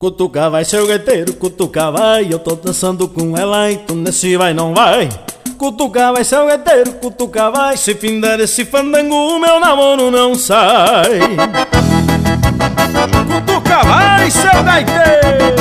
Cutuca vai, seu gaiteiro, cutuca vai. Eu tô dançando com ela, então nesse vai não vai. Cutuca vai, seu gaiteiro, cutuca vai. Se findar esse fandango, o meu namoro não sai. Cutuca vai, seu gaiteiro.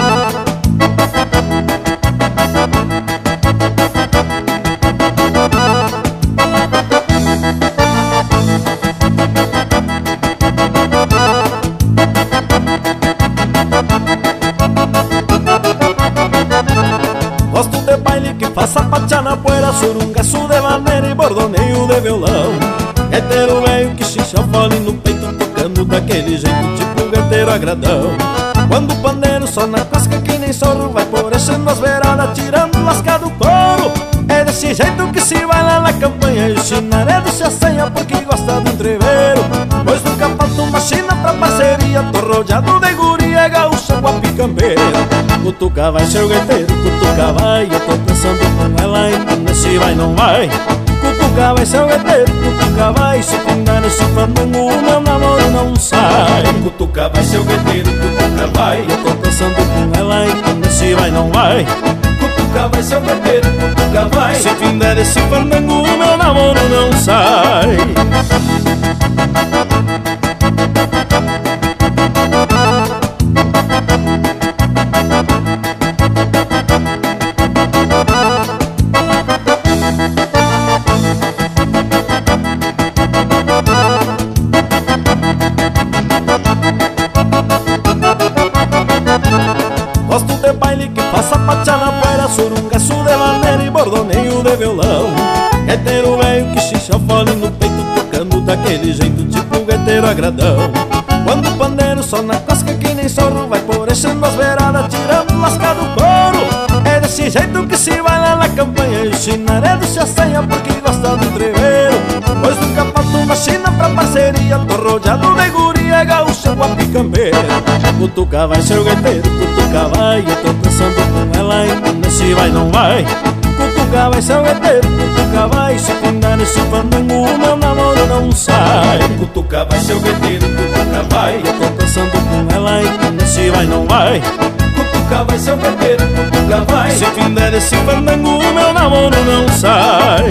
Gosto de baile que faça pachana, poeira, surungaço de maneira e bordoneio de violão. Gaiteiro velho que xincha fole no peito, tocando daquele jeito tipo gaiteiro agradão. Quando o pandeiro só na casca que nem sorro, vai florescendo as beiradas, tirando lascado couro. É desse jeito que se vai lá na campanha, e o chinaredo se assanha porque gosta do entreveiro. Pois nunca falta uma china pra parceria, tô rodeado de guria gaúcha com a picambeira. Cutuca vai, seu gaiteiro, cutuca vai. Eu tô pensando com ela, então nesse vai não vai. Cutuca vai, seu gaiteiro, cutuca vai. Se findar nesse fandango, o meu namoro não sai. Cutuca vai, seu gaiteiro, cutuca vai. Eu tô pensando com ela, então nesse vai não vai. Cutuca vai, seu gaiteiro, cutuca vai. Se findar esse fandango, o meu namoro não sai. Gosto de baile que faça pachana, poeira, surungaço de maneira e bordoneio de violão. Gaiteiro velho que xincha fole no peito, tocando daquele jeito tipo gaiteiro agradão. Quando o pandeiro só na casca que nem sorro, vai florescendo as beiradas, tirando lascado couro. É desse jeito que se vai lá na campanha, e o chinaredo se assanha porque gosta do entreveiro. Pois nunca falta uma china pra parceria, tô rodeado de guria gaúcha com a picambeira. Cutuca vai, seu gaiteiro, cutuca vai. Eu tô pensando com ela, então nesse vai não vai. Cutuca vai, seu gaiteiro, cutuca vai. Se findar nesse fandango, o meu namoro não sai. Cutuca vai, seu gaiteiro, cutuca vai. Eu tô pensando com ela, então nesse vai não vai. Cutuca vai, seu gaiteiro, cutuca vai. Se findar esse fandango, o meu namoro não sai.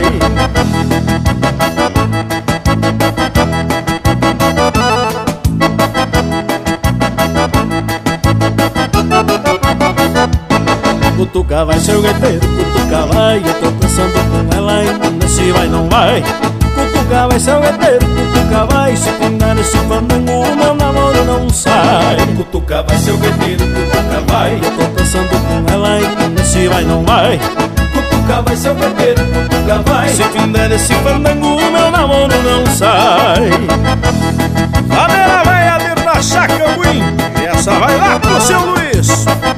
Cutuca vai, seu gaiteiro, cutuca vai. Eu tô pensando com ela, então nesse vai não vai. Cutuca vai, seu gaiteiro, cutuca vai. Se findar esse fandango, o meu namoro não sai. Cutuca vai, seu gaiteiro, cutuca vai. Eu tô pensando com ela, então nesse vai não vai. Cutuca vai, seu gaiteiro, cutuca vai. Se findar esse fandango, o meu namoro não sai. Maneira velha de Itaxacambuim. Essa vai lá pro seu Luiz.